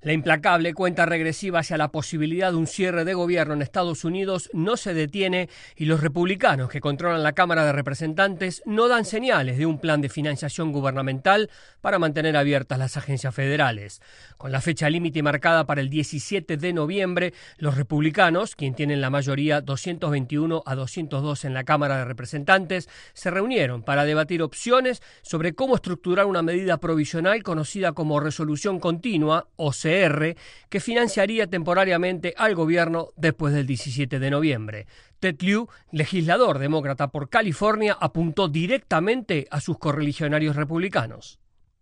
La implacable cuenta regresiva hacia la posibilidad de un cierre de gobierno en Estados Unidos no se detiene y los republicanos que controlan la Cámara de Representantes no dan señales de un plan de financiación gubernamental para mantener abiertas las agencias federales. Con la fecha límite marcada para el 17 de noviembre, los republicanos, quien tienen la mayoría 221 a 202 en la Cámara de Representantes, se reunieron para debatir opciones sobre cómo estructurar una medida provisional conocida como resolución continua, o que financiaría temporariamente al gobierno después del 17 de noviembre. Ted Lieu, legislador demócrata por California, apuntó directamente a sus correligionarios republicanos.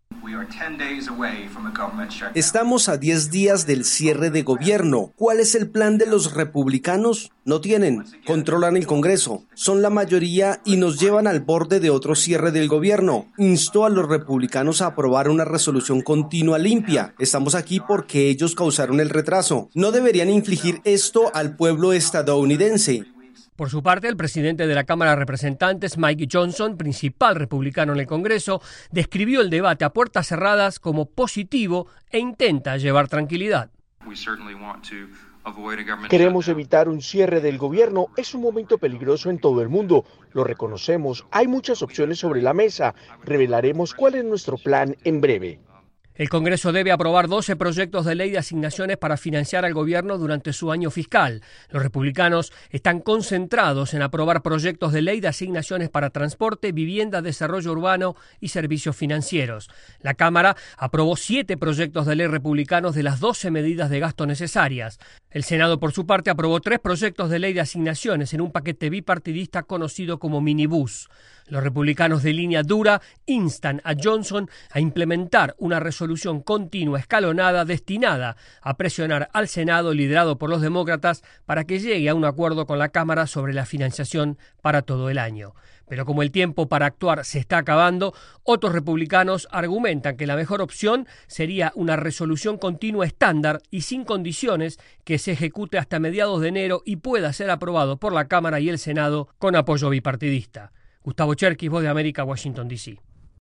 Estamos a 10 días del cierre de gobierno. ¿Cuál es el plan de los republicanos? No tienen. Controlan el Congreso. Son la mayoría y nos llevan al borde de otro cierre del gobierno. Instó a los republicanos a aprobar una resolución continua limpia. Estamos aquí porque ellos causaron el retraso. No deberían infligir esto al pueblo estadounidense. Por su parte, el presidente de la Cámara de Representantes, Mike Johnson, principal republicano en el Congreso, describió el debate a puertas cerradas como positivo e intenta llevar tranquilidad. Queremos evitar un cierre del gobierno. Es un momento peligroso en todo el mundo. Lo reconocemos. Hay muchas opciones sobre la mesa. Revelaremos cuál es nuestro plan en breve. El Congreso debe aprobar 12 proyectos de ley de asignaciones para financiar al gobierno durante su año fiscal. Los republicanos están concentrados en aprobar proyectos de ley de asignaciones para transporte, vivienda, desarrollo urbano y servicios financieros. La Cámara aprobó 7 proyectos de ley republicanos de las 12 medidas de gasto necesarias. El Senado, por su parte, aprobó 3 proyectos de ley de asignaciones en un paquete bipartidista conocido como minibús. Los republicanos de línea dura instan a Johnson a implementar una resolución continua escalonada destinada a presionar al Senado, liderado por los demócratas, para que llegue a un acuerdo con la Cámara sobre la financiación para todo el año. Pero como el tiempo para actuar se está acabando, otros republicanos argumentan que la mejor opción sería una resolución continua estándar y sin condiciones que se ejecute hasta mediados de enero y pueda ser aprobado por la Cámara y el Senado con apoyo bipartidista. Gustavo Cherkis, Voz de América, Washington, D.C.